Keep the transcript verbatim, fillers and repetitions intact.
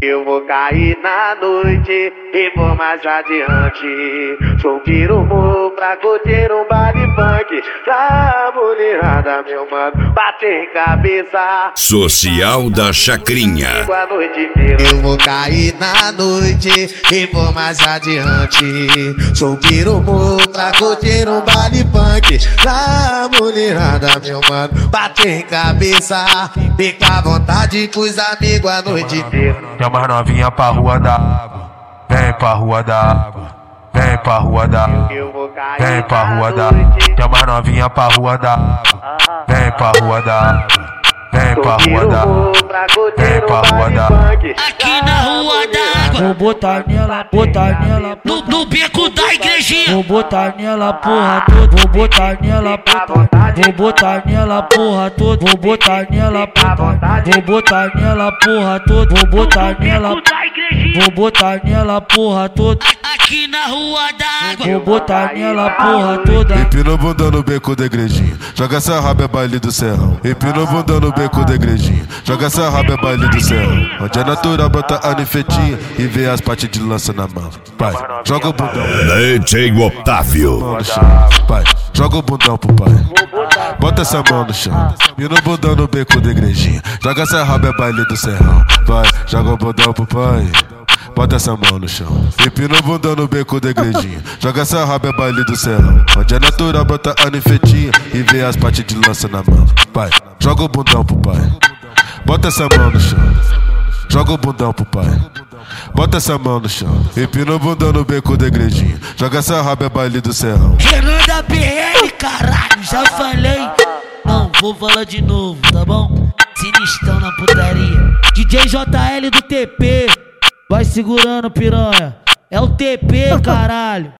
Eu vou cair na noite e vou mais adiante. Subir o morro pra curtir um baile funk. Pra mulherada, meu mano, bater em cabeça. Social da Chacrinha. A noite inteira. Eu vou cair na noite e vou mais adiante. Subir o morro pra curtir um baile funk. Pra mulherada, meu mano, bater em cabeça. Fica à vontade com os amigos a noite inteira. Chama as novinha pra rua da água, vem pra rua da água, vem pra rua da água, vem pra rua da água. Chama as novinha pra rua da água, vem pra rua da água, vem pra rua da água, vem pra rua da água. Aqui na rua da água, vou botar nela, botar nela, no, no beco da igrejinha. Vou botar nela porra toda, vou botar nela, vou botar nela porra toda, vou botar nela, vou botar nela porra toda, vou botar nela, vou botar nela porra toda. Aqui na rua da água, vou botar nela porra toda. Empina o bundão no beco da igrejinha, joga essa raba é baile do serrão. Empina o bundão no beco da igrejinha, joga essa raba é baile do serrão. Onde é natural bota a nifetinha e vê as partes de lança na mão. Pai, joga o bundão. D J Otávio. Pai, joga o bundão pro pai. Bota essa mão no chão. Empina o bundão no beco da igrejinha, joga essa raba é baile do serrão. Vai, joga o bundão pro pai. Bota essa mão no chão. Empina o bundão no beco da igrejinha, joga essa raba é baile do serrão. Onde é natural bota a nifetinha e vê as partes de lança na mão. Pai, joga o bundão pro pai. Bota essa mão no chão. Joga o bundão pro pai. Bota essa mão no chão. Empina o bundão no beco da igrejinha, joga essa raba é baile do serrão. Renan da B L, caralho, já falei. Não, vou falar de novo, tá bom? Sinistrão na putaria. D J J L do T P. Vai segurando, piranha. É o T P, caralho.